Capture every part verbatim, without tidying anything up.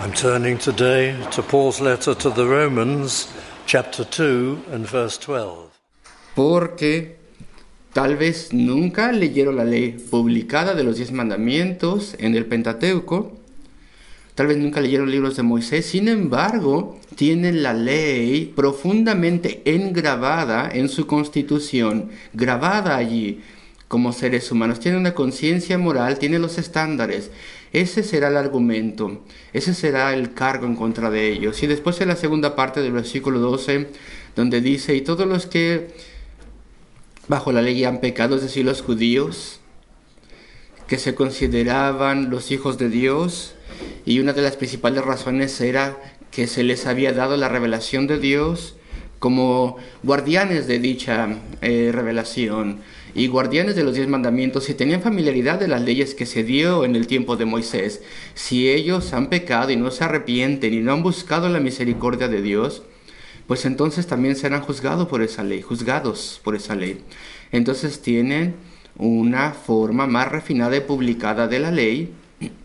I'm turning today to Paul's letter to the Romans, chapter two and verse twelve. Porque tal vez nunca leyeron la ley publicada de los diez mandamientos en el Pentateuco, tal vez nunca leyeron libros de Moisés, sin embargo, tienen la ley profundamente engrabada en su constitución, grabada allí como seres humanos. Tienen una conciencia moral, tienen los estándares. Ese será el argumento, ese será el cargo en contra de ellos. Y después en la segunda parte del versículo doce, donde dice, y todos los que bajo la ley han pecado, es decir, los judíos, que se consideraban los hijos de Dios, y una de las principales razones era que se les había dado la revelación de Dios como guardianes de dicha eh, revelación y guardianes de los diez mandamientos, y tenían familiaridad de las leyes que se dio en el tiempo de Moisés. Si ellos han pecado y no se arrepienten y no han buscado la misericordia de Dios, pues entonces también serán juzgados por esa ley, juzgados por esa ley. Entonces tienen una forma más refinada y publicada de la ley,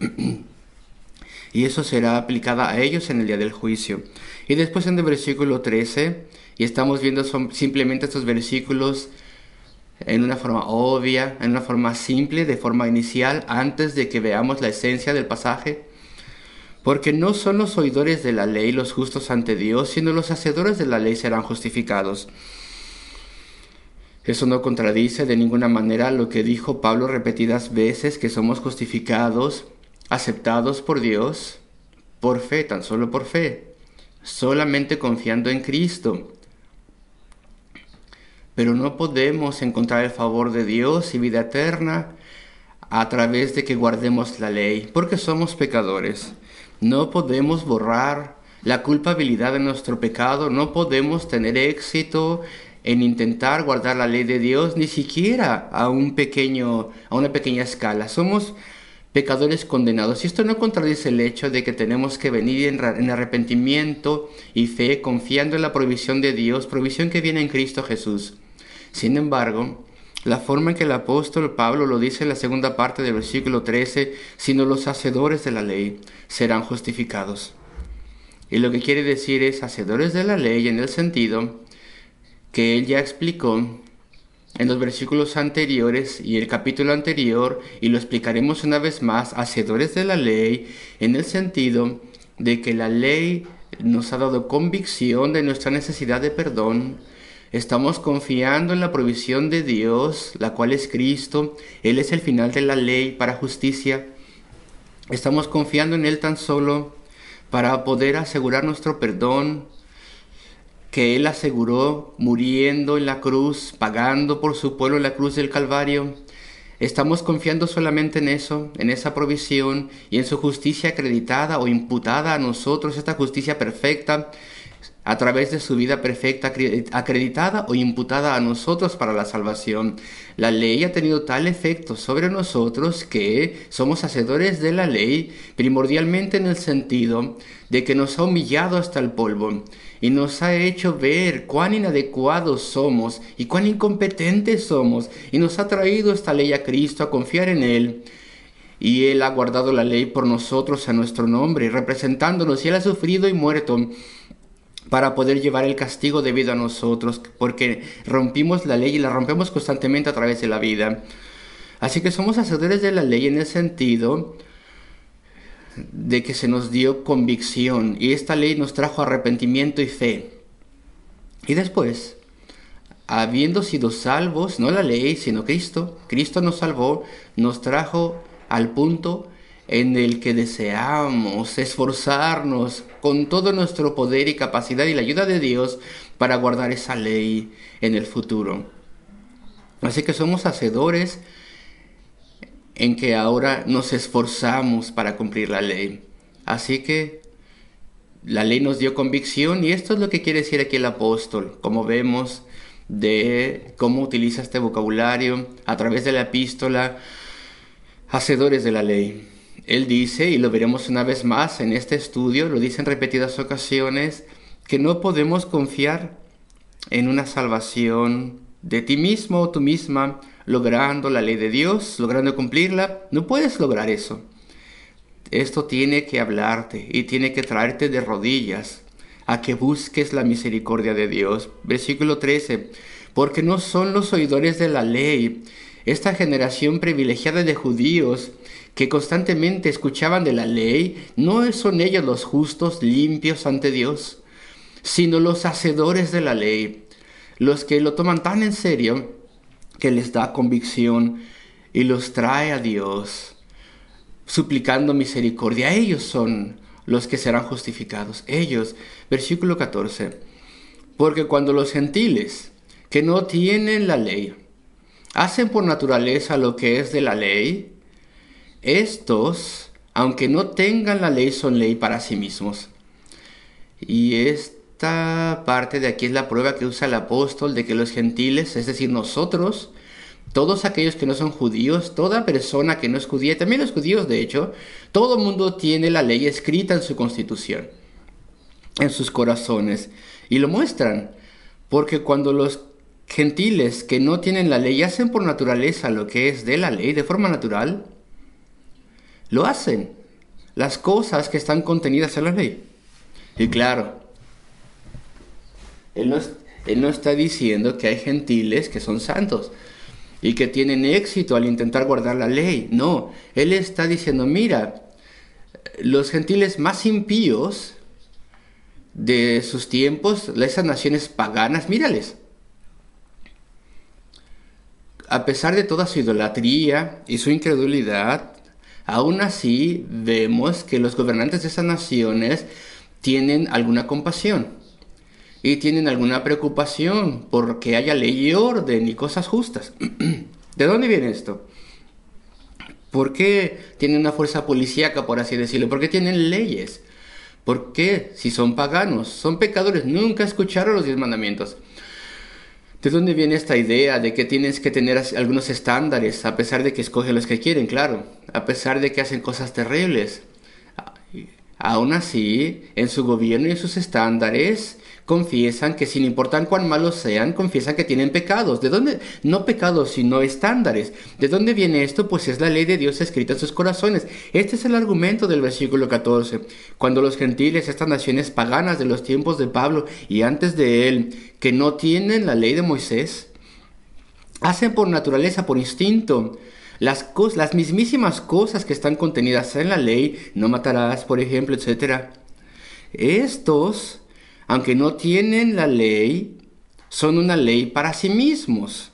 y eso será aplicada a ellos en el día del juicio. Y después en el versículo trece, y estamos viendo son simplemente estos versículos en una forma obvia, en una forma simple, de forma inicial, antes de que veamos la esencia del pasaje. Porque no son los oidores de la ley los justos ante Dios, sino los hacedores de la ley serán justificados. Eso no contradice de ninguna manera lo que dijo Pablo repetidas veces, que somos justificados, aceptados por Dios, por fe, tan solo por fe, solamente confiando en Cristo. Pero no podemos encontrar el favor de Dios y vida eterna a través de que guardemos la ley, porque somos pecadores. No podemos borrar la culpabilidad de nuestro pecado, no podemos tener éxito en intentar guardar la ley de Dios, ni siquiera a un pequeño, a una pequeña escala. Somos pecadores condenados. Y esto no contradice el hecho de que tenemos que venir en, en arrepentimiento y fe, confiando en la provisión de Dios, provisión que viene en Cristo Jesús. Sin embargo, la forma en que el apóstol Pablo lo dice en la segunda parte del versículo trece, sino los hacedores de la ley serán justificados. Y lo que quiere decir es hacedores de la ley en el sentido que él ya explicó en los versículos anteriores y el capítulo anterior, y lo explicaremos una vez más, hacedores de la ley en el sentido de que la ley nos ha dado convicción de nuestra necesidad de perdón. Estamos confiando en la provisión de Dios, la cual es Cristo. Él es el final de la ley para justicia. Estamos confiando en Él tan solo para poder asegurar nuestro perdón, que Él aseguró muriendo en la cruz, pagando por su pueblo en la cruz del Calvario. Estamos confiando solamente en eso, en esa provisión y en su justicia acreditada o imputada a nosotros, esta justicia perfecta, a través de su vida perfecta, acreditada o imputada a nosotros para la salvación. La ley ha tenido tal efecto sobre nosotros que somos hacedores de la ley, primordialmente en el sentido de que nos ha humillado hasta el polvo y nos ha hecho ver cuán inadecuados somos y cuán incompetentes somos, y nos ha traído esta ley a Cristo, a confiar en Él. Y Él ha guardado la ley por nosotros a nuestro nombre, representándonos, y Él ha sufrido y muerto para poder llevar el castigo debido a nosotros, porque rompimos la ley y la rompemos constantemente a través de la vida. Así que somos hacedores de la ley en el sentido de que se nos dio convicción, y esta ley nos trajo arrepentimiento y fe. Y después, habiendo sido salvos, no la ley, sino Cristo, Cristo nos salvó, nos trajo al punto en el que deseamos esforzarnos con todo nuestro poder y capacidad y la ayuda de Dios para guardar esa ley en el futuro. Así que somos hacedores en que ahora nos esforzamos para cumplir la ley. Así que la ley nos dio convicción, y esto es lo que quiere decir aquí el apóstol, como vemos de cómo utiliza este vocabulario a través de la epístola, hacedores de la ley. Él dice, y lo veremos una vez más en este estudio, lo dice en repetidas ocasiones, que no podemos confiar en una salvación de ti mismo o tú misma, logrando la ley de Dios, logrando cumplirla. No puedes lograr eso. esto tiene que hablarte y tiene que traerte de rodillas a que busques la misericordia de Dios. Versículo trece. Porque no son los oidores de la ley, esta generación privilegiada de judíos que constantemente escuchaban de la ley, no son ellos los justos, limpios ante Dios, sino los hacedores de la ley, los que lo toman tan en serio que les da convicción y los trae a Dios, suplicando misericordia. Ellos son los que serán justificados. Ellos, versículo catorce. Porque cuando los gentiles, que no tienen la ley, hacen por naturaleza lo que es de la ley, estos, aunque no tengan la ley, son ley para sí mismos. Y esta parte de aquí es la prueba que usa el apóstol de que los gentiles, es decir, nosotros, todos aquellos que no son judíos, toda persona que no es judía, también los judíos de hecho, todo mundo tiene la ley escrita en su constitución, en sus corazones, y lo muestran, porque cuando los gentiles que no tienen la ley hacen por naturaleza lo que es de la ley, de forma natural, lo hacen, las cosas que están contenidas en la ley. Y claro, él no, él no está diciendo que hay gentiles que son santos y que tienen éxito al intentar guardar la ley. No, él está diciendo, mira, los gentiles más impíos de sus tiempos, esas naciones paganas, mírales. A pesar de toda su idolatría y su incredulidad, aún así vemos que los gobernantes de esas naciones tienen alguna compasión y tienen alguna preocupación porque haya ley y orden y cosas justas. ¿De dónde viene esto? ¿Por qué tienen una fuerza policíaca, por así decirlo? ¿Por qué tienen leyes? ¿Por qué? Si son paganos, son pecadores, nunca escucharon los diez mandamientos. ¿De dónde viene esta idea de que tienes que tener algunos estándares, a pesar de que escogen los que quieren, claro, a pesar de que hacen cosas terribles? Aún así, en su gobierno y en sus estándares, confiesan que sin importar cuán malos sean, confiesan que tienen pecados. ¿De dónde? No pecados, sino estándares. ¿De dónde viene esto? Pues es la ley de Dios escrita en sus corazones. Este es el argumento del versículo catorce. Cuando los gentiles, estas naciones paganas de los tiempos de Pablo y antes de él, que no tienen la ley de Moisés, hacen por naturaleza, por instinto, Las, cos- las mismísimas cosas que están contenidas en la ley, no matarás, por ejemplo, etcétera. Estos, aunque no tienen la ley, son una ley para sí mismos.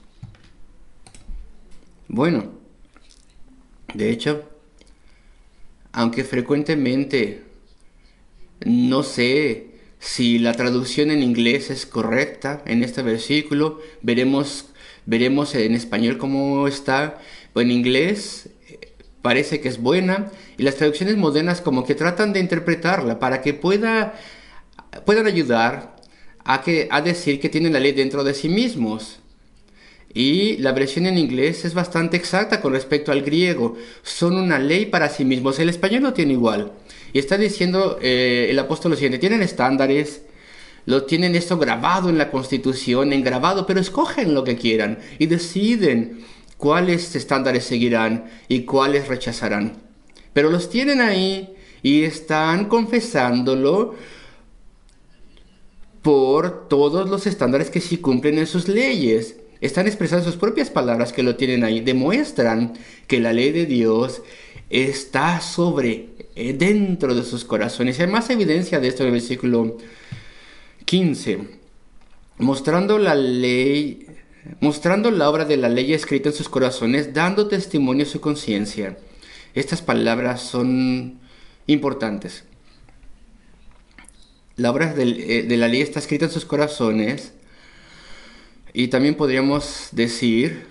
Bueno, de hecho, aunque frecuentemente no sé si la traducción en inglés es correcta en este versículo, veremos, veremos en español cómo está. En inglés parece que es buena y las traducciones modernas como que tratan de interpretarla para que pueda, puedan ayudar a, que, a decir que tienen la ley dentro de sí mismos. Y la versión en inglés es bastante exacta con respecto al griego. Son una ley para sí mismos. El español lo tiene igual. Y está diciendo eh, el apóstol lo siguiente. Tienen estándares, lo tienen esto grabado en la Constitución, en grabado, pero escogen lo que quieran y deciden cuáles estándares seguirán y cuáles rechazarán. Pero los tienen ahí y están confesándolo por todos los estándares que sí cumplen en sus leyes. Están expresando sus propias palabras que lo tienen ahí. Demuestran que la ley de Dios está sobre, eh, dentro de sus corazones. Hay más evidencia de esto en el versículo quince. Mostrando la ley... mostrando la obra de la ley escrita en sus corazones, dando testimonio a su conciencia. Estas palabras son importantes. La obra de, de la ley está escrita en sus corazones y también podríamos decir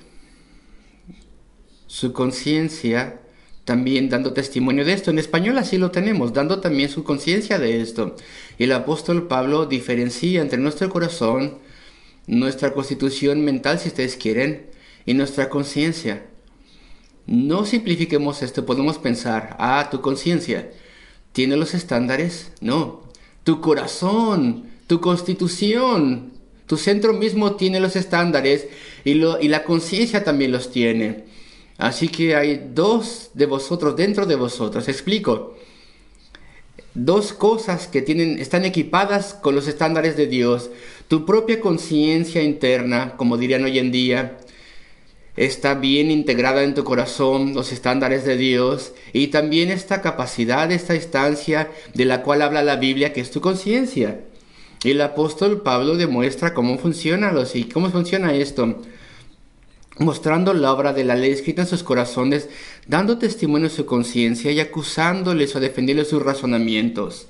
su conciencia, también dando testimonio de esto. En español así lo tenemos, dando también su conciencia de esto. Y el apóstol Pablo diferencia entre nuestro corazón, nuestra constitución mental, si ustedes quieren, y nuestra conciencia. No simplifiquemos esto. Podemos pensar, ah, tu conciencia tiene los estándares. No, tu corazón, tu constitución, tu centro mismo tiene los estándares y, lo, y la conciencia también los tiene. Así que hay dos de vosotros dentro de vosotros. Explico. Dos cosas que tienen, están equipadas con los estándares de Dios. Tu propia conciencia interna, como dirían hoy en día, está bien integrada en tu corazón, los estándares de Dios, y también esta capacidad, esta instancia de la cual habla la Biblia, que es tu conciencia. Y el apóstol Pablo demuestra cómo funciona, los, y cómo funciona esto, mostrando la obra de la ley escrita en sus corazones, dando testimonio de su conciencia y acusándoles o defendiéndoles sus razonamientos.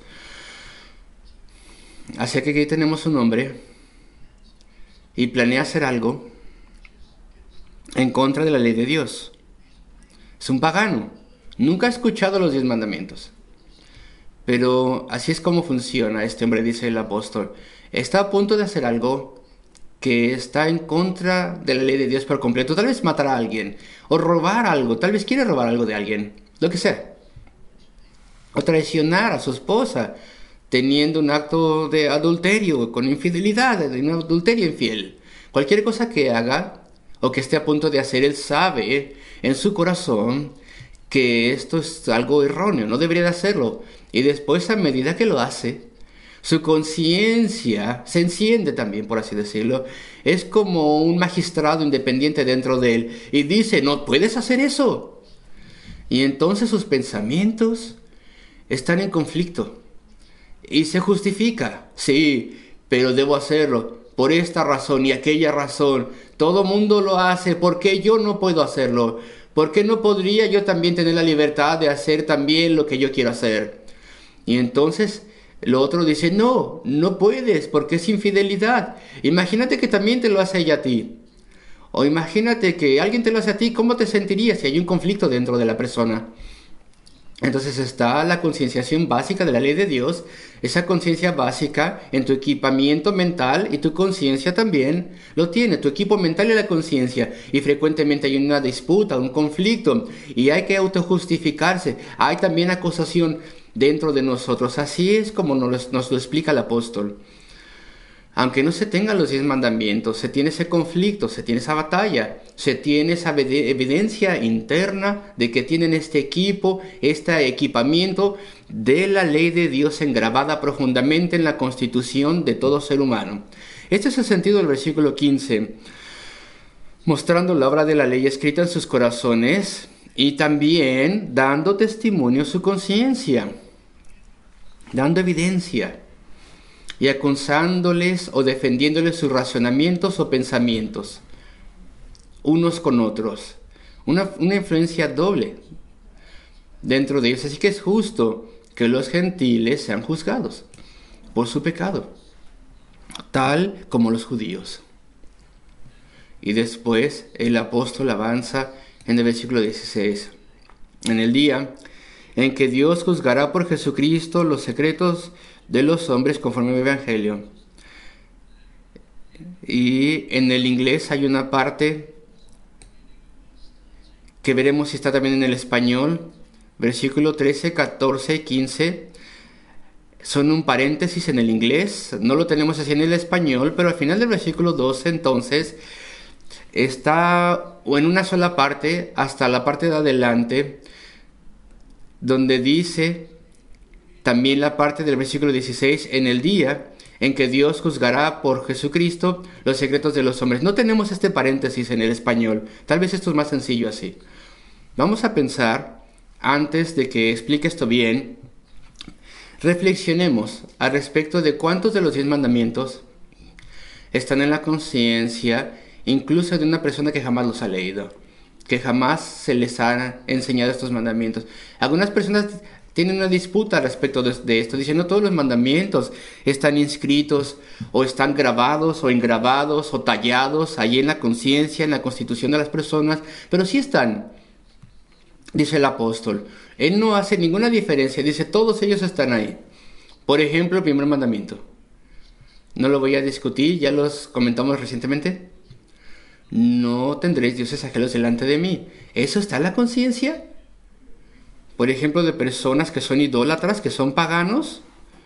Así que aquí tenemos un hombre y planea hacer algo en contra de la ley de Dios. Es un pagano, nunca ha escuchado los diez mandamientos. Pero así es como funciona este hombre, dice el apóstol. Está a punto de hacer algo que está en contra de la ley de Dios por completo. Tal vez matar a alguien, o robar algo, tal vez quiere robar algo de alguien, lo que sea. O traicionar a su esposa, teniendo un acto de adulterio, con infidelidad, de un adulterio infiel. Cualquier cosa que haga, o que esté a punto de hacer, él sabe en su corazón que esto es algo erróneo, no debería de hacerlo. Y después, a medida que lo hace, su conciencia se enciende también, por así decirlo. Es como un magistrado independiente dentro de él. Y dice, no puedes hacer eso. Y entonces sus pensamientos están en conflicto. Y se justifica. Sí, pero debo hacerlo por esta razón y aquella razón. Todo mundo lo hace. ¿Por qué yo no puedo hacerlo? ¿Por qué no podría yo también tener la libertad de hacer también lo que yo quiero hacer? Y entonces lo otro dice, no, no puedes porque es infidelidad. Imagínate que también te lo hace ella a ti. O imagínate que alguien te lo hace a ti, ¿cómo te sentirías si hay un conflicto dentro de la persona? Entonces está la concienciación básica de la ley de Dios, esa conciencia básica en tu equipamiento mental, y tu conciencia también lo tiene, tu equipo mental y la conciencia. Y frecuentemente hay una disputa, un conflicto, y hay que autojustificarse. Hay también acusación dentro de nosotros. Así es como nos, nos lo explica el apóstol. Aunque no se tengan los diez mandamientos, se tiene ese conflicto, se tiene esa batalla, se tiene esa evidencia interna de que tienen este equipo, este equipamiento de la ley de Dios engravada profundamente en la constitución de todo ser humano. Este es el sentido del versículo quince, mostrando la obra de la ley escrita en sus corazones y también dando testimonio su conciencia, dando evidencia y acusándoles o defendiéndoles sus razonamientos o pensamientos, unos con otros. Una, una influencia doble dentro de ellos. Así que es justo que los gentiles sean juzgados por su pecado, tal como los judíos. Y después el apóstol avanza en el versículo dieciséis. En el día en que Dios juzgará por Jesucristo los secretos de los hombres conforme al Evangelio. Y en el inglés hay una parte que veremos si está también en el español. Versículo trece, catorce y quince son un paréntesis en el inglés. No lo tenemos así en el español, pero al final del versículo doce entonces está o en una sola parte hasta la parte de adelante, donde dice también la parte del versículo dieciséis, en el día en que Dios juzgará por Jesucristo los secretos de los hombres. No tenemos este paréntesis en el español. Tal vez esto es más sencillo así. Vamos a pensar, antes de que explique esto bien, reflexionemos al respecto de cuántos de los diez mandamientos están en la conciencia, incluso de una persona que jamás los ha leído, que jamás se les ha enseñado estos mandamientos. Algunas personas tienen una disputa respecto de, de esto, dicen, no todos los mandamientos están inscritos, o están grabados, o engravados, o tallados ahí en la conciencia, en la constitución de las personas, pero sí están, dice el apóstol. Él no hace ninguna diferencia, dice, todos ellos están ahí. Por ejemplo, el primer mandamiento. No lo voy a discutir, ya los comentamos recientemente. No tendréis dioses ajenos delante de mí. ¿Eso está en la conciencia? Por ejemplo, de personas que son idólatras, que son paganos,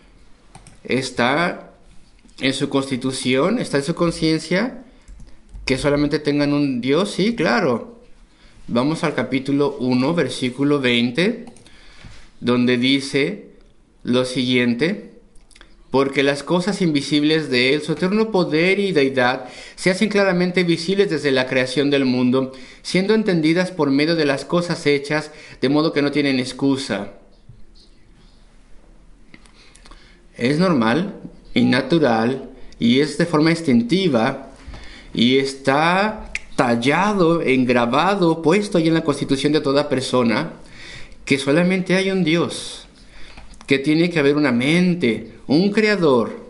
está en su constitución, está en su conciencia, que solamente tengan un Dios, sí, claro. Vamos al capítulo uno, versículo veinte, donde dice lo siguiente: porque las cosas invisibles de Él, su eterno poder y deidad, se hacen claramente visibles desde la creación del mundo, siendo entendidas por medio de las cosas hechas, de modo que no tienen excusa. Es normal y natural, y es de forma instintiva, y está tallado, engrabado, puesto ahí en la constitución de toda persona, que solamente hay un Dios, que tiene que haber una mente, un creador,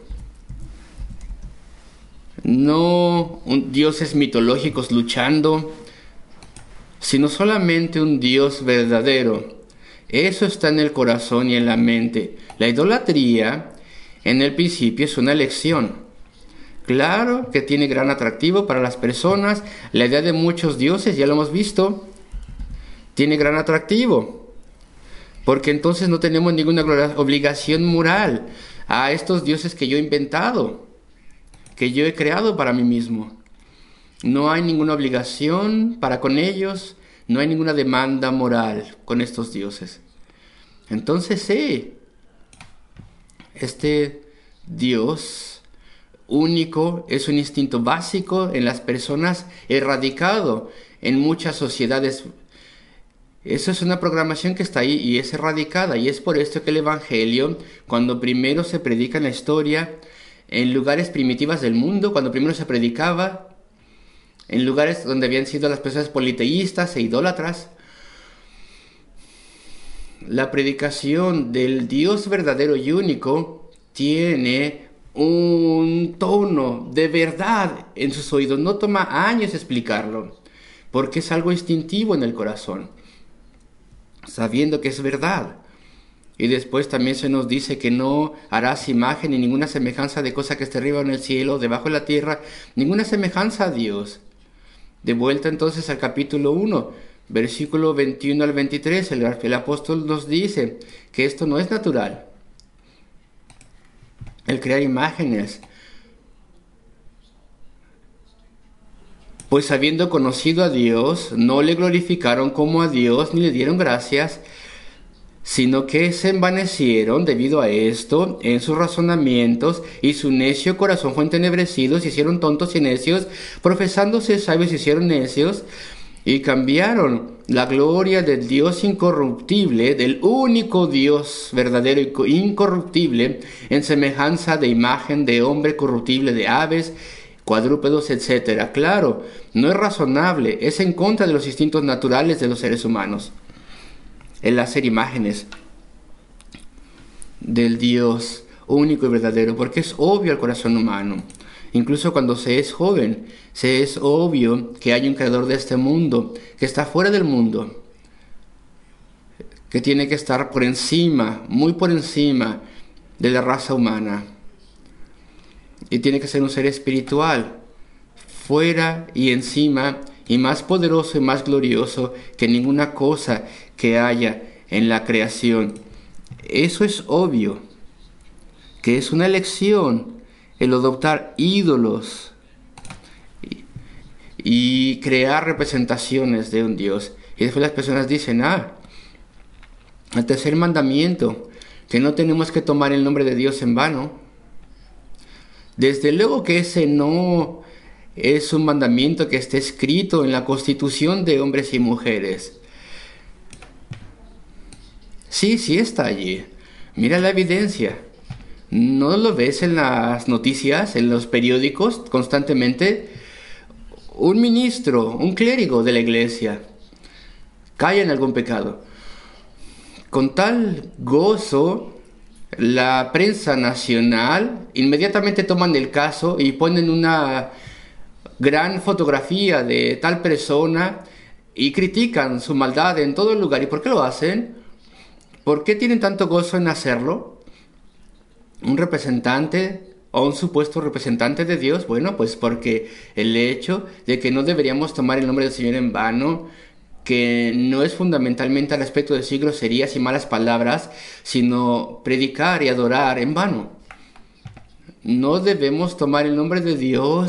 no un dioses mitológicos luchando, sino solamente un Dios verdadero. Eso está en el corazón y en la mente. La idolatría, en el principio, es una elección. Claro que tiene gran atractivo para las personas. La idea de muchos dioses, ya lo hemos visto, tiene gran atractivo, porque entonces no tenemos ninguna obligación moral a estos dioses que yo he inventado, que yo he creado para mí mismo. No hay ninguna obligación para con ellos, no hay ninguna demanda moral con estos dioses. Entonces sí, este Dios único es un instinto básico en las personas, erradicado en muchas sociedades. Eso es una programación que está ahí y es erradicada, y es por esto que el Evangelio, cuando primero se predica en la historia, en lugares primitivas del mundo, cuando primero se predicaba, en lugares donde habían sido las personas politeístas e idólatras, la predicación del Dios verdadero y único tiene un tono de verdad en sus oídos. No toma años explicarlo, porque es algo instintivo en el corazón, sabiendo que es verdad. Y después también se nos dice que no harás imagen ni ninguna semejanza de cosa que esté arriba en el cielo, debajo de la tierra, ninguna semejanza a Dios. De vuelta entonces al capítulo uno, versículo veintiuno al veintitrés, el, el apóstol nos dice que esto no es natural, el crear imágenes. Pues habiendo conocido a Dios, no le glorificaron como a Dios ni le dieron gracias, sino que se envanecieron debido a esto en sus razonamientos, y su necio corazón fue entenebrecido, se hicieron tontos y necios, profesándose sabios se hicieron necios, y cambiaron la gloria del Dios incorruptible, del único Dios verdadero e incorruptible, en semejanza de imagen de hombre corruptible, de aves, cuadrúpedos, etcétera. Claro, no es razonable, es en contra de los instintos naturales de los seres humanos el hacer imágenes del Dios único y verdadero, porque es obvio al corazón humano. Incluso cuando se es joven, se es obvio que hay un creador de este mundo, que está fuera del mundo, que tiene que estar por encima, muy por encima de la raza humana, y tiene que ser un ser espiritual, fuera y encima, y más poderoso y más glorioso que ninguna cosa que haya en la creación. Eso es obvio, que es una elección el adoptar ídolos y, y crear representaciones de un Dios. Y después las personas dicen, ah, el tercer mandamiento, que no tenemos que tomar el nombre de Dios en vano. Desde luego que ese no es un mandamiento que esté escrito en la constitución de hombres y mujeres. Sí, sí está allí. Mira la evidencia. ¿No lo ves en las noticias, en los periódicos constantemente? Un ministro, un clérigo de la iglesia cae en algún pecado. Con tal gozo, la prensa nacional inmediatamente toman el caso y ponen una gran fotografía de tal persona y critican su maldad en todo el lugar. ¿Y por qué lo hacen? ¿Por qué tienen tanto gozo en hacerlo? ¿Un representante o un supuesto representante de Dios? Bueno, pues porque el hecho de que no deberíamos tomar el nombre del Señor en vano, que no es fundamentalmente al respecto de decir groserías y malas palabras, sino predicar y adorar en vano. No debemos tomar el nombre de Dios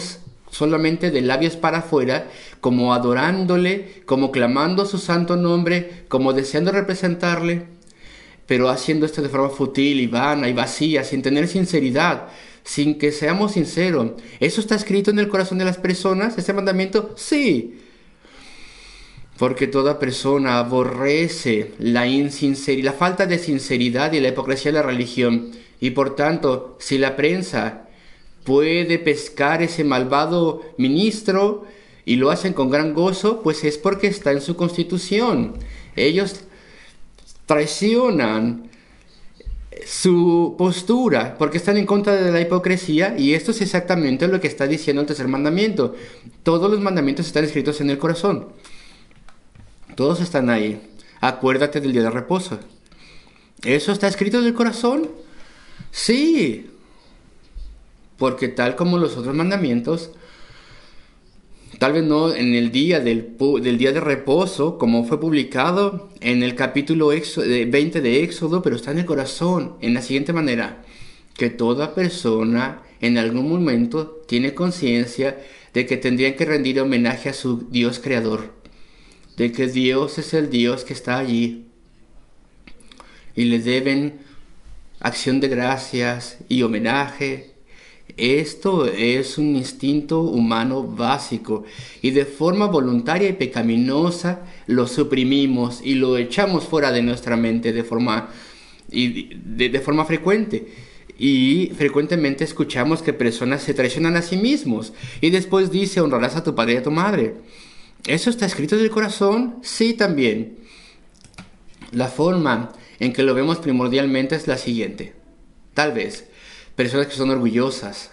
solamente de labios para afuera, como adorándole, como clamando su santo nombre, como deseando representarle, pero haciendo esto de forma fútil y vana y vacía, sin tener sinceridad, sin que seamos sinceros. ¿Eso está escrito en el corazón de las personas, ese mandamiento? Sí. Porque toda persona aborrece la insinceridad, la falta de sinceridad y la hipocresía de la religión. Y por tanto, si la prensa puede pescar ese malvado ministro y lo hacen con gran gozo, pues es porque está en su constitución. Ellos traicionan su postura porque están en contra de la hipocresía, y esto es exactamente lo que está diciendo el tercer mandamiento. Todos los mandamientos están escritos en el corazón. Todos están ahí. Acuérdate del día de reposo. ¿Eso está escrito en el corazón? Sí. Porque tal como los otros mandamientos, tal vez no en el día del, del día de reposo, como fue publicado en el capítulo veinte de Éxodo, pero está en el corazón, en la siguiente manera: que toda persona en algún momento tiene conciencia de que tendrían que rendir homenaje a su Dios creador, de que Dios es el Dios que está allí, y le deben acción de gracias y homenaje. Esto es un instinto humano básico, y de forma voluntaria y pecaminosa lo suprimimos y lo echamos fuera de nuestra mente de forma, y de, de forma frecuente. Y frecuentemente escuchamos que personas se traicionan a sí mismos, y después dice: honrarás a tu padre y a tu madre. ¿Eso está escrito en el corazón? Sí, también. La forma en que lo vemos primordialmente es la siguiente. Tal vez personas que son orgullosas,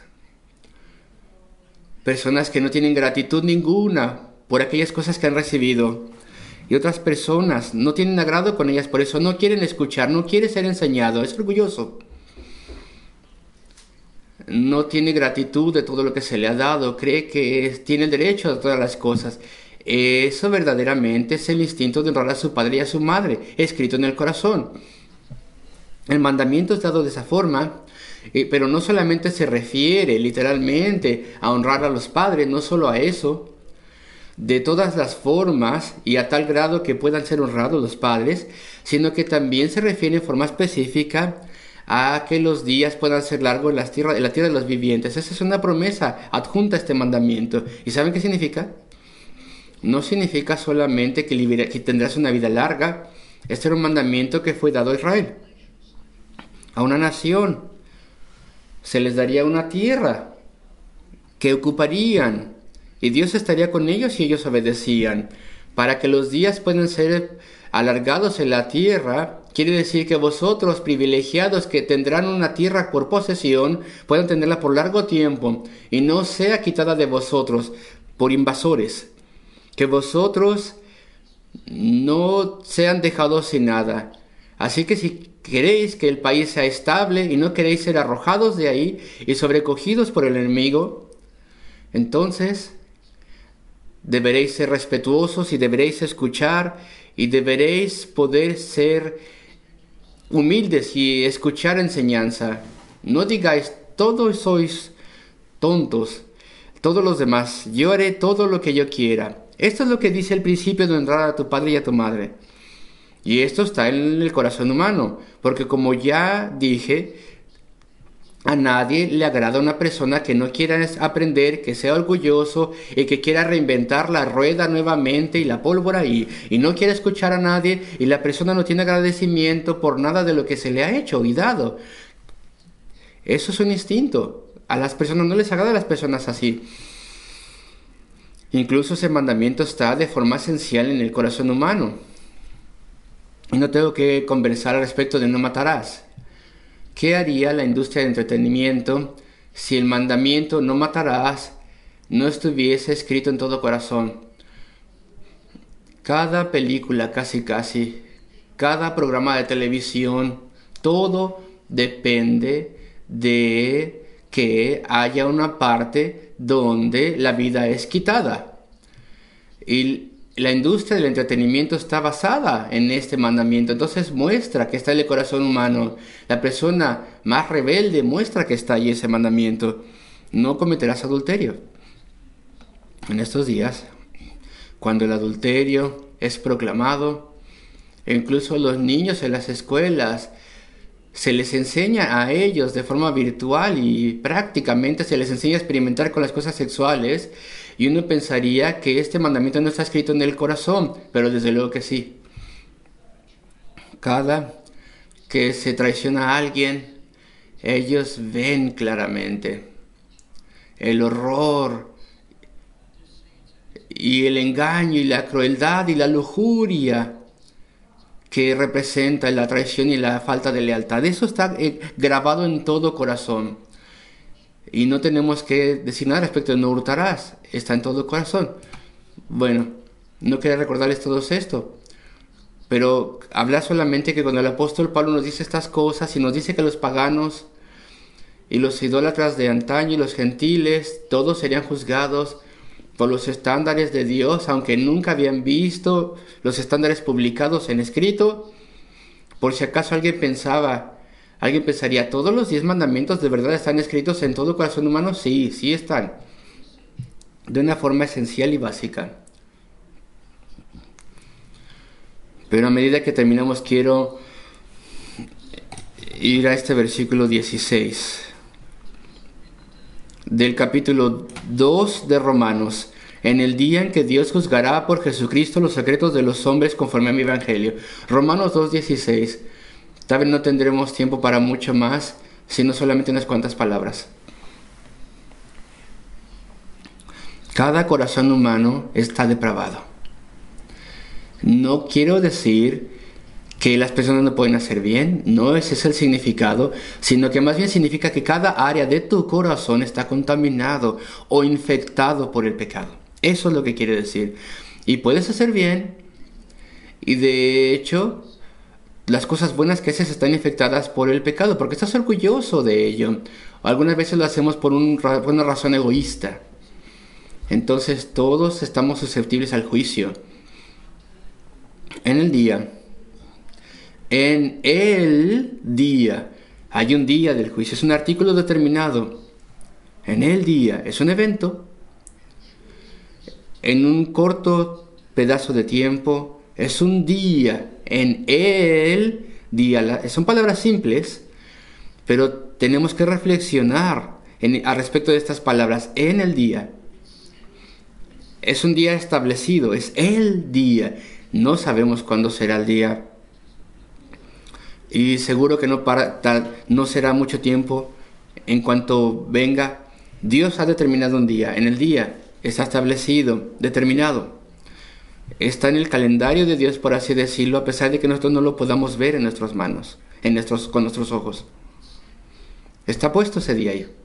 personas que no tienen gratitud ninguna por aquellas cosas que han recibido, y otras personas no tienen agrado con ellas, por eso no quieren escuchar, no quiere ser enseñado, es orgulloso. No tiene gratitud de todo lo que se le ha dado, cree que es, tiene el derecho a todas las cosas. Eso verdaderamente es el instinto de honrar a su padre y a su madre, escrito en el corazón. El mandamiento es dado de esa forma, eh, pero no solamente se refiere literalmente a honrar a los padres, no solo a eso, de todas las formas y a tal grado que puedan ser honrados los padres, sino que también se refiere en forma específica a que los días puedan ser largos en la tierra, en la tierra de los vivientes. Esa es una promesa adjunta a este mandamiento. ¿Y saben qué significa? No significa solamente que, libera, que tendrás una vida larga. Este era un mandamiento que fue dado a Israel, a una nación. Se les daría una tierra que ocuparían, y Dios estaría con ellos si ellos obedecían. Para que los días puedan ser alargados en la tierra, quiere decir que vosotros, privilegiados que tendrán una tierra por posesión, puedan tenerla por largo tiempo y no sea quitada de vosotros por invasores. Que vosotros no sean dejados sin nada. Así que si queréis que el país sea estable y no queréis ser arrojados de ahí y sobrecogidos por el enemigo, entonces deberéis ser respetuosos y deberéis escuchar y deberéis poder ser humildes y escuchar enseñanza. No digáis: todos sois tontos, todos los demás, yo haré todo lo que yo quiera. Esto es lo que dice el principio de honrar a tu padre y a tu madre. Y esto está en el corazón humano, porque como ya dije, a nadie le agrada una persona que no quiera aprender, que sea orgulloso y que quiera reinventar la rueda nuevamente y la pólvora y, y no quiera escuchar a nadie, y la persona no tiene agradecimiento por nada de lo que se le ha hecho y dado. Eso es un instinto. A las personas no les agrada a las personas así. Incluso ese mandamiento está de forma esencial en el corazón humano. Y no tengo que conversar al respecto de no matarás. ¿Qué haría la industria de entretenimiento si el mandamiento no matarás no estuviese escrito en todo corazón? Cada película, casi casi, cada programa de televisión, todo depende de que haya una parte donde la vida es quitada. Y la industria del entretenimiento está basada en este mandamiento, entonces muestra que está en el corazón humano. La persona más rebelde muestra que está allí ese mandamiento: no cometerás adulterio. en estos días, cuando el adulterio es proclamado, e incluso los niños en las escuelas se les enseña a ellos de forma virtual y prácticamente se les enseña a experimentar con las cosas sexuales, y uno pensaría que este mandamiento no está escrito en el corazón, pero desde luego que sí. Cada que se traiciona a alguien, ellos ven claramente el horror y el engaño y la crueldad y la lujuria que representa la traición y la falta de lealtad. Eso está eh, grabado en todo corazón. Y no tenemos que decir nada respecto de no hurtarás. Está en todo corazón. Bueno, no quería recordarles todo esto, pero habla solamente que cuando el apóstol Pablo nos dice estas cosas y nos dice que los paganos y los idólatras de antaño y los gentiles, todos serían juzgados por los estándares de Dios, aunque nunca habían visto los estándares publicados en escrito. Por si acaso alguien pensaba, alguien pensaría, ¿todos los diez mandamientos de verdad están escritos en todo corazón humano? Sí, sí están, de una forma esencial y básica. Pero a medida que terminamos, quiero ir a este versículo dieciséis del capítulo dos de Romanos. En el día en que Dios juzgará por Jesucristo los secretos de los hombres conforme a mi evangelio. Romanos dos dieciséis. Tal vez no tendremos tiempo para mucho más, sino solamente unas cuantas palabras. Cada corazón humano está depravado. No quiero decir que las personas no pueden hacer bien, no ese es el significado, sino que más bien significa que cada área de tu corazón está contaminado o infectado por el pecado. Eso es lo que quiere decir. Y puedes hacer bien, y de hecho, las cosas buenas que haces están infectadas por el pecado, porque estás orgulloso de ello. Algunas veces lo hacemos por, un, por una razón egoísta. Entonces todos estamos susceptibles al juicio. En el día, en el día, hay un día del juicio, es un artículo determinado. En el día, es un evento, en un corto pedazo de tiempo, es un día, en el día. Son palabras simples, pero tenemos que reflexionar en, a respecto de estas palabras. En el día, es un día establecido, es el día. No sabemos cuándo será el día. Y seguro que no, para, tal, no será mucho tiempo. En cuanto venga, Dios ha determinado un día. En el día está establecido, determinado. Está en el calendario de Dios, por así decirlo, a pesar de que nosotros no lo podamos ver en nuestras manos, en nuestros, con nuestros ojos. Está puesto ese día ahí.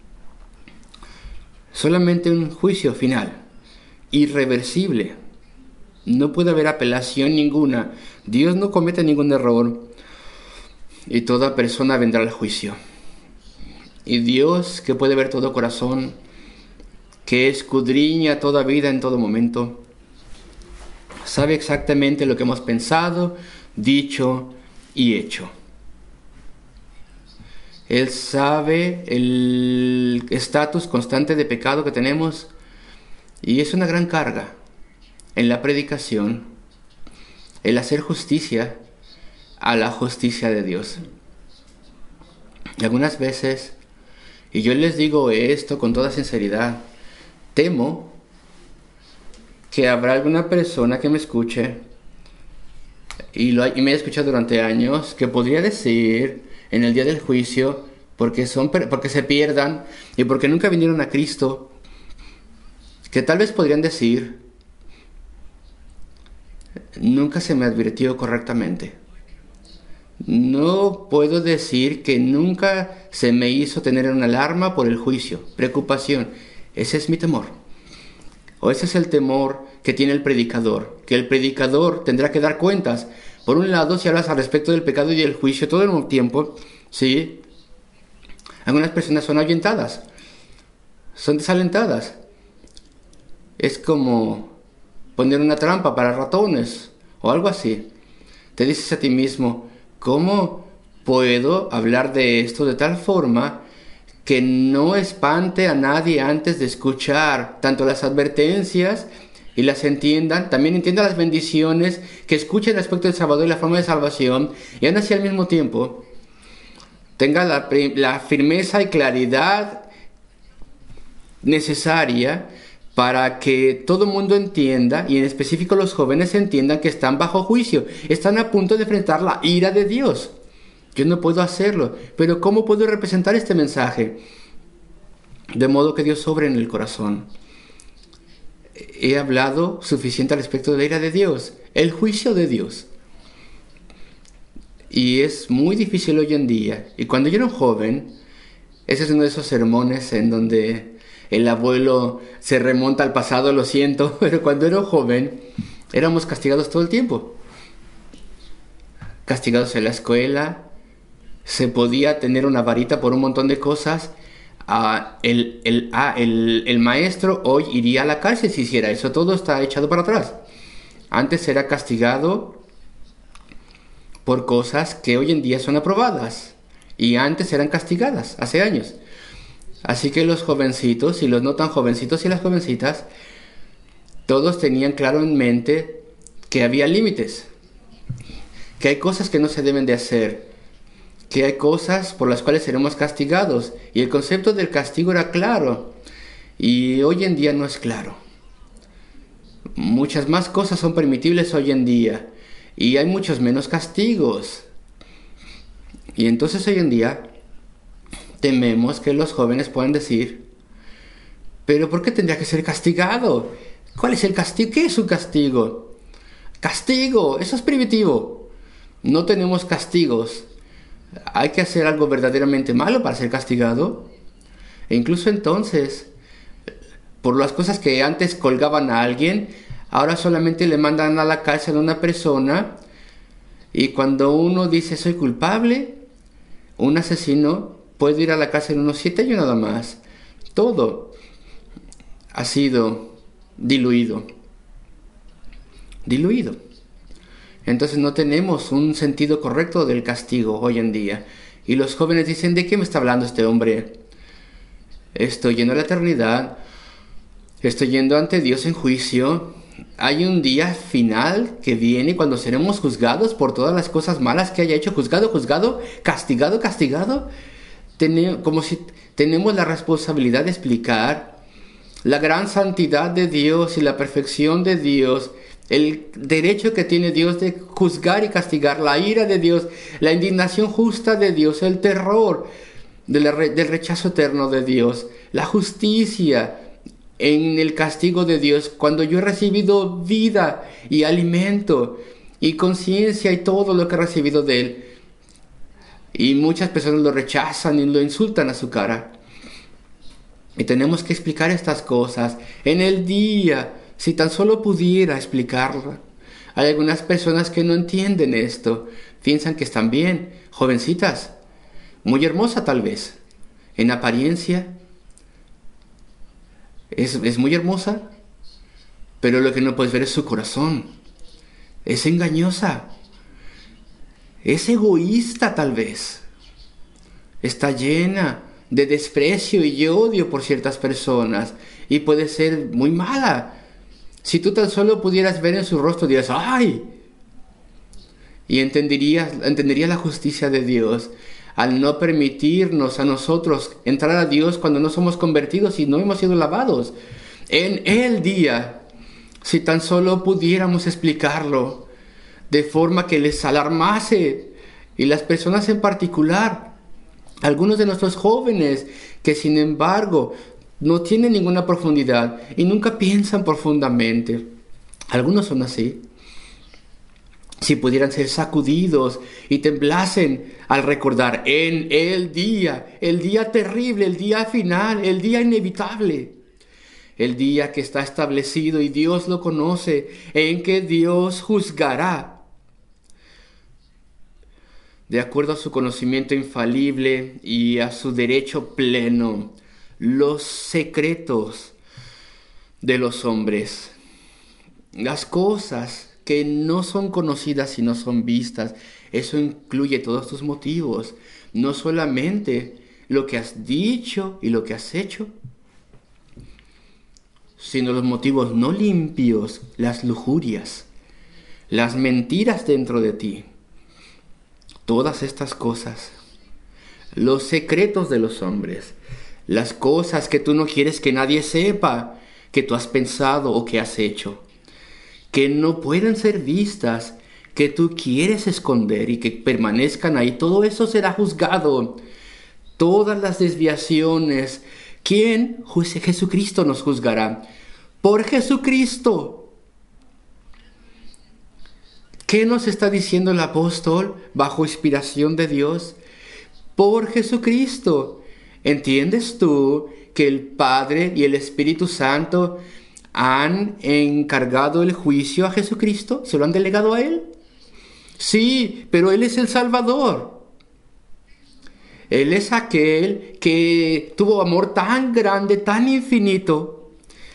Solamente un juicio final, irreversible. No puede haber apelación ninguna. Dios no comete ningún error. Y toda persona vendrá al juicio. Y Dios, que puede ver todo corazón, que escudriña toda vida en todo momento, sabe exactamente lo que hemos pensado, dicho y hecho. Él sabe el estatus constante de pecado que tenemos, y es una gran carga en la predicación, el hacer justicia a la justicia de Dios. Y algunas veces, y yo les digo esto con toda sinceridad, temo que habrá alguna persona que me escuche, y, lo, y me ha escuchado durante años, que podría decir en el día del juicio, porque, son, porque se pierdan y porque nunca vinieron a Cristo, que tal vez podrían decir: nunca se me advirtió correctamente. No puedo decir que nunca se me hizo tener una alarma por el juicio, preocupación. Ese es mi temor. O ese es el temor que tiene el predicador, que el predicador tendrá que dar cuentas. Por un lado, si hablas al respecto del pecado y del juicio todo el tiempo, sí, algunas personas son ahuyentadas, son desalentadas. Es como poner una trampa para ratones o algo así. Te dices a ti mismo: ¿cómo puedo hablar de esto de tal forma que no espante a nadie antes de escuchar tanto las advertencias y las entiendan, también entienda las bendiciones, que escuche el aspecto del Salvador y la forma de salvación, y aún así al mismo tiempo tenga la, la firmeza y claridad necesaria para que todo el mundo entienda, y en específico los jóvenes entiendan que están bajo juicio, están a punto de enfrentar la ira de Dios. Yo no puedo hacerlo, pero ¿cómo puedo representar este mensaje? De modo que Dios sobre en el corazón. He hablado suficiente al respecto de la ira de Dios, el juicio de Dios. Y es muy difícil hoy en día. Y cuando yo era un joven, ese es uno de esos sermones en donde el abuelo se remonta al pasado, lo siento, pero cuando era un joven, éramos castigados todo el tiempo. Castigados en la escuela, se podía tener una varita por un montón de cosas. Ah, el, el, ah, el, el maestro hoy iría a la cárcel si hiciera eso. Todo está echado para atrás. Antes era castigado por cosas que hoy en día son aprobadas, y antes eran castigadas, hace años. Así que los jovencitos y los no tan jovencitos y las jovencitas, todos tenían claro en mente que había límites, que hay cosas que no se deben de hacer, que hay cosas por las cuales seremos castigados, y el concepto del castigo era claro, y hoy en día no es claro. Muchas más cosas son permitibles hoy en día, y hay muchos menos castigos. Y entonces hoy en día tememos que los jóvenes puedan decir: ¿pero por qué tendría que ser castigado? ¿Cuál es el castigo? ¿Qué es un castigo? Castigo, eso es primitivo. No tenemos castigos. ¿Hay que hacer algo verdaderamente malo para ser castigado? E incluso entonces, por las cosas que antes colgaban a alguien, ahora solamente le mandan a la cárcel a una persona, y cuando uno dice soy culpable, un asesino puede ir a la cárcel unos siete años nada más. Todo ha sido diluido. Diluido. Entonces no tenemos un sentido correcto del castigo hoy en día. Y los jóvenes dicen: ¿de qué me está hablando este hombre? Estoy yendo a la eternidad. Estoy yendo ante Dios en juicio. Hay un día final que viene cuando seremos juzgados por todas las cosas malas que haya hecho. Juzgado, juzgado, castigado, castigado. Tene- como si tenemos la responsabilidad de explicar la gran santidad de Dios y la perfección de Dios, el derecho que tiene Dios de juzgar y castigar, la ira de Dios, la indignación justa de Dios, el terror de la re- del rechazo eterno de Dios, la justicia en el castigo de Dios, cuando yo he recibido vida y alimento y conciencia y todo lo que he recibido de Él. Y muchas personas lo rechazan y lo insultan a su cara. Y tenemos que explicar estas cosas en el día, si tan solo pudiera explicarla. Hay algunas personas que no entienden esto, piensan que están bien, jovencitas, muy hermosa tal vez, en apariencia, es, es muy hermosa, pero lo que no puedes ver es su corazón, es engañosa, es egoísta tal vez, está llena de desprecio y odio por ciertas personas, y puede ser muy mala. Si tú tan solo pudieras ver en su rostro, dirías ¡ay! Y entenderías, entenderías la justicia de Dios al no permitirnos a nosotros entrar a Dios cuando no somos convertidos y no hemos sido lavados. En el día, si tan solo pudiéramos explicarlo de forma que les alarmase, y las personas en particular, algunos de nuestros jóvenes que sin embargo no tienen ninguna profundidad y nunca piensan profundamente. Algunos son así. Si pudieran ser sacudidos y temblasen al recordar en el día, el día terrible, el día final, el día inevitable, el día que está establecido y Dios lo conoce, en que Dios juzgará de acuerdo a su conocimiento infalible y a su derecho pleno los secretos de los hombres, las cosas que no son conocidas y no son vistas. Eso incluye todos tus motivos, no solamente lo que has dicho y lo que has hecho, sino los motivos no limpios, las lujurias, las mentiras dentro de ti. Todas estas cosas, los secretos de los hombres, las cosas que tú no quieres que nadie sepa, que tú has pensado o que has hecho, que no pueden ser vistas, que tú quieres esconder y que permanezcan ahí, todo eso será juzgado. Todas las desviaciones, ¿quién? Jesucristo nos juzgará. Por Jesucristo. ¿Qué nos está diciendo el apóstol bajo inspiración de Dios? Por Jesucristo. ¿Entiendes tú que el Padre y el Espíritu Santo han encargado el juicio a Jesucristo? ¿Se lo han delegado a Él? Sí, pero Él es el Salvador. Él es aquel que tuvo amor tan grande, tan infinito.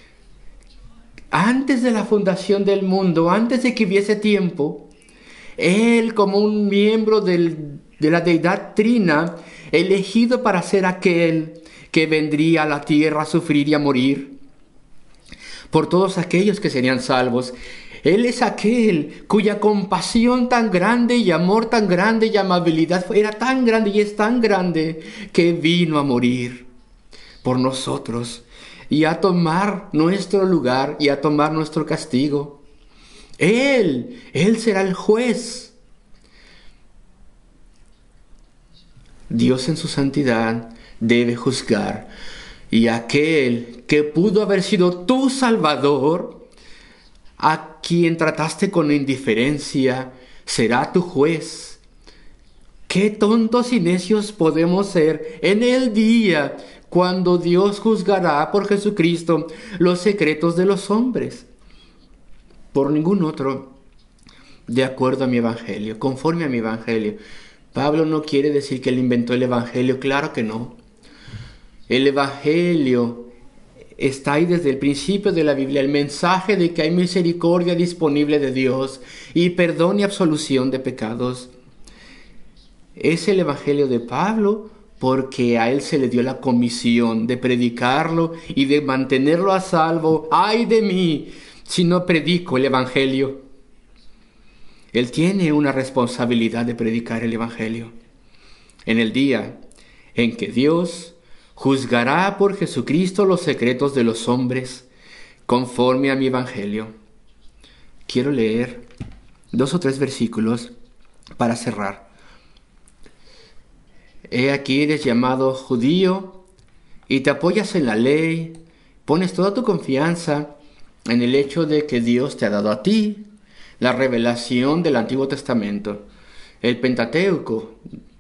Antes de la fundación del mundo, antes de que hubiese tiempo, Él como un miembro del, de la deidad trina, elegido para ser aquel que vendría a la tierra a sufrir y a morir por todos aquellos que serían salvos. Él es aquel cuya compasión tan grande y amor tan grande y amabilidad era tan grande y es tan grande que vino a morir por nosotros y a tomar nuestro lugar y a tomar nuestro castigo. Él, Él será el juez. Dios en su santidad debe juzgar, y aquel que pudo haber sido tu Salvador, a quien trataste con indiferencia, será tu juez. Qué tontos y necios podemos ser en el día cuando Dios juzgará por Jesucristo los secretos de los hombres. Por ningún otro, de acuerdo a mi evangelio, conforme a mi evangelio. Pablo no quiere decir que él inventó el evangelio, claro que no. El evangelio está ahí desde el principio de la Biblia, el mensaje de que hay misericordia disponible de Dios y perdón y absolución de pecados. Es el evangelio de Pablo porque a él se le dio la comisión de predicarlo y de mantenerlo a salvo. ¡Ay de mí si no predico el evangelio! Él tiene una responsabilidad de predicar el evangelio. En el día en que Dios juzgará por Jesucristo los secretos de los hombres, conforme a mi evangelio. Quiero leer dos o tres versículos para cerrar. He aquí eres llamado judío y te apoyas en la ley, pones toda tu confianza en el hecho de que Dios te ha dado a ti la revelación del Antiguo Testamento, el Pentateuco,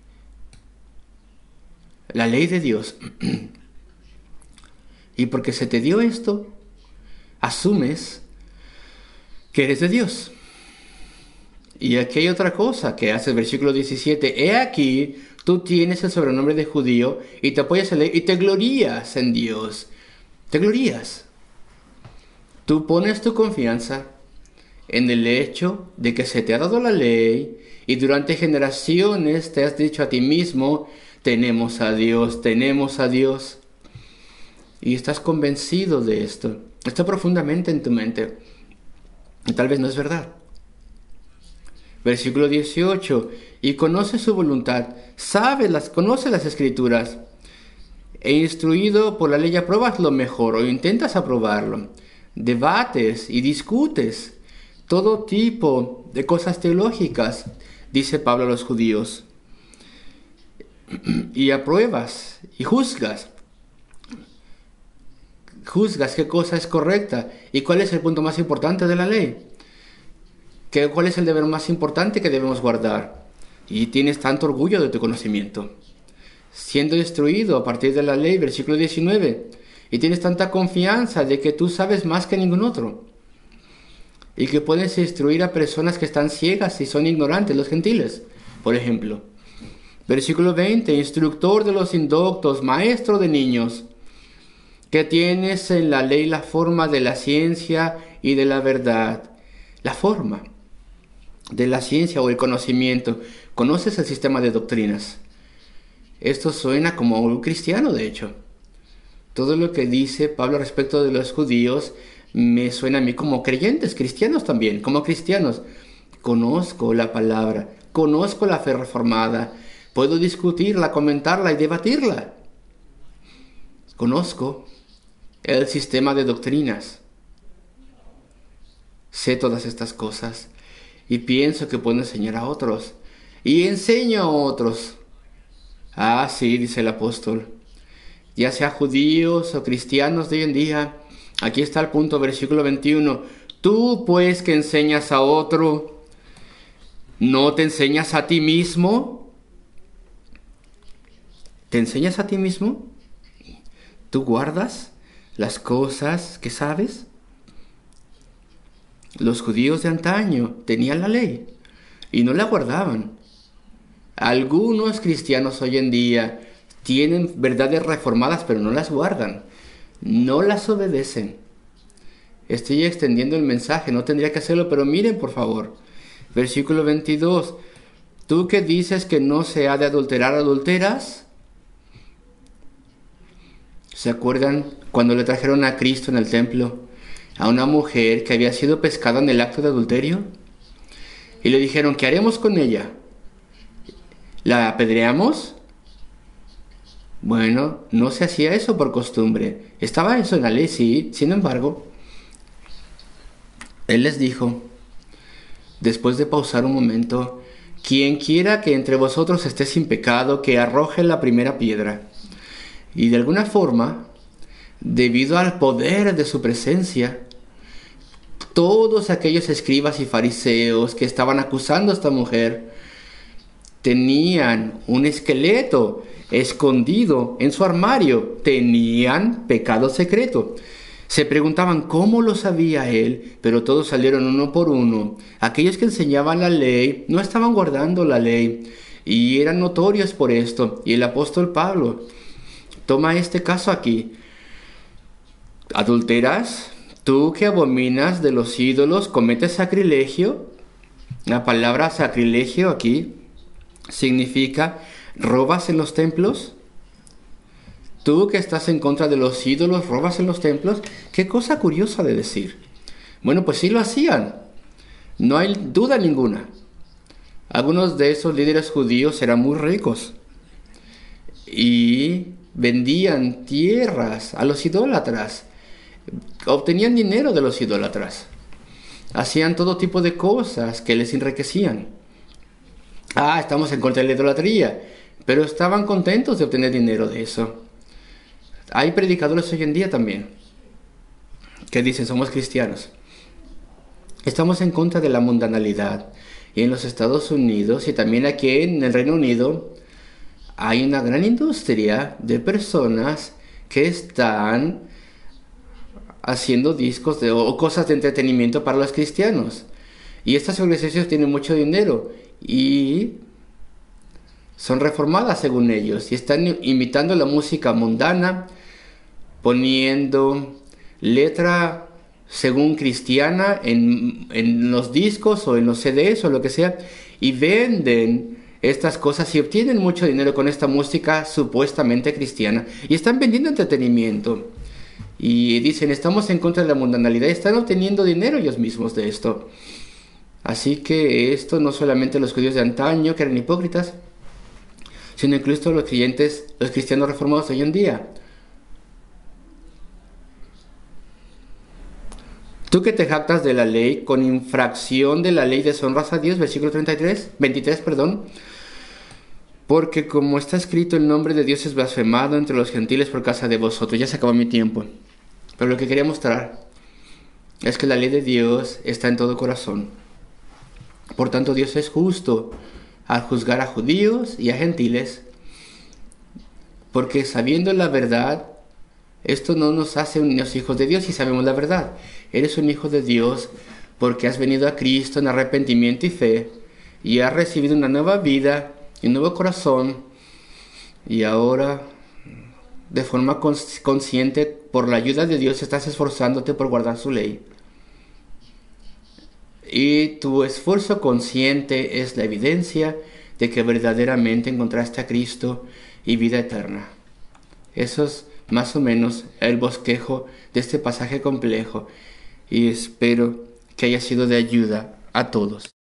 la ley de Dios. Y porque se te dio esto, asumes que eres de Dios. Y aquí hay otra cosa que hace el versículo diecisiete. He aquí, tú tienes el sobrenombre de judío y te apoyas en la ley y te glorías en Dios. Te glorías. Tú pones tu confianza en el hecho de que se te ha dado la ley y durante generaciones te has dicho a ti mismo, tenemos a Dios, tenemos a Dios. Y estás convencido de esto. Está profundamente en tu mente. Y tal vez no es verdad. Versículo dieciocho. Y conoce su voluntad, sabe las, conoce las Escrituras. E instruido por la ley apruebas lo mejor o intentas aprobarlo. Debates y discutes todo tipo de cosas teológicas, dice Pablo a los judíos. Y apruebas y juzgas. Juzgas qué cosa es correcta y cuál es el punto más importante de la ley. ¿Qué, cuál es el deber más importante que debemos guardar? Y tienes tanto orgullo de tu conocimiento. Siendo instruido a partir de la ley, versículo diecinueve. Y tienes tanta confianza de que tú sabes más que ningún otro. Y que puedes instruir a personas que están ciegas y son ignorantes, los gentiles, por ejemplo. Versículo veinte. Instructor de los indoctos, maestro de niños, que tienes en la ley la forma de la ciencia y de la verdad. La forma de la ciencia o el conocimiento. Conoces el sistema de doctrinas. Esto suena como un cristiano, de hecho. Todo lo que dice Pablo respecto de los judíos me suena a mí como creyentes, cristianos también, como cristianos. Conozco la palabra, conozco la fe reformada, puedo discutirla, comentarla y debatirla. Conozco el sistema de doctrinas. Sé todas estas cosas y pienso que puedo enseñar a otros. Y enseño a otros. Ah, sí, dice el apóstol. Ya sea judíos o cristianos de hoy en día. Aquí está el punto, versículo veintiuno. Tú, pues, que enseñas a otro, ¿no te enseñas a ti mismo? ¿Te enseñas a ti mismo? ¿Tú guardas las cosas que sabes? Los judíos de antaño tenían la ley y no la guardaban. Algunos cristianos hoy en día tienen verdades reformadas, pero no las guardan, no las obedecen. Estoy extendiendo el mensaje, no tendría que hacerlo, pero miren por favor. Versículo veintidós. ¿Tú que dices que no se ha de adulterar, adulteras? ¿Se acuerdan cuando le trajeron a Cristo en el templo a una mujer que había sido pescada en el acto de adulterio? Y le dijeron, ¿qué haremos con ella? ¿La apedreamos? Bueno, no se hacía eso por costumbre. Estaba eso en la ley, sí. Sin embargo, Él les dijo, después de pausar un momento, quien quiera que entre vosotros esté sin pecado, que arroje la primera piedra. Y de alguna forma, debido al poder de su presencia, todos aquellos escribas y fariseos que estaban acusando a esta mujer tenían un esqueleto escondido en su armario, tenían pecado secreto. Se preguntaban cómo lo sabía él, pero todos salieron uno por uno. Aquellos que enseñaban la ley no estaban guardando la ley y eran notorios por esto. Y el apóstol Pablo toma este caso aquí. ¿Adulteras? ¿Tú que abominas de los ídolos cometes sacrilegio? La palabra sacrilegio aquí significa ¿robas en los templos? Tú que estás en contra de los ídolos, ¿robas en los templos? Qué cosa curiosa de decir. Bueno, pues sí lo hacían. No hay duda ninguna. Algunos de esos líderes judíos eran muy ricos y vendían tierras a los idólatras. Obtenían dinero de los idólatras. Hacían todo tipo de cosas que les enriquecían. Ah, estamos en contra de la idolatría, pero estaban contentos de obtener dinero de eso. Hay predicadores hoy en día también que dicen somos cristianos. Estamos en contra de la mundanalidad. Y en los Estados Unidos y también aquí en el Reino Unido hay una gran industria de personas que están haciendo discos de, o cosas de entretenimiento para los cristianos. Y estas organizaciones tienen mucho dinero y son reformadas según ellos y están imitando la música mundana, poniendo letra según cristiana en, en los discos o en los C Ds o lo que sea, y venden estas cosas y obtienen mucho dinero con esta música supuestamente cristiana y están vendiendo entretenimiento y dicen estamos en contra de la mundanalidad y están obteniendo dinero ellos mismos de esto. Así que esto no solamente los judíos de antaño que eran hipócritas, sino incluso los creyentes, los cristianos reformados hoy en día. Tú que te jactas de la ley, con infracción de la ley deshonras a Dios, versículo treinta y tres, veintitrés, perdón. Porque como está escrito, el nombre de Dios es blasfemado entre los gentiles por causa de vosotros. Ya se acabó mi tiempo. Pero lo que quería mostrar es que la ley de Dios está en todo corazón. Por tanto, Dios es justo al juzgar a judíos y a gentiles, porque sabiendo la verdad, esto no nos hace unos hijos de Dios si sabemos la verdad. Eres un hijo de Dios porque has venido a Cristo en arrepentimiento y fe y has recibido una nueva vida y un nuevo corazón y ahora de forma consciente por la ayuda de Dios estás esforzándote por guardar su ley. Y tu esfuerzo consciente es la evidencia de que verdaderamente encontraste a Cristo y vida eterna. Eso es más o menos el bosquejo de este pasaje complejo y espero que haya sido de ayuda a todos.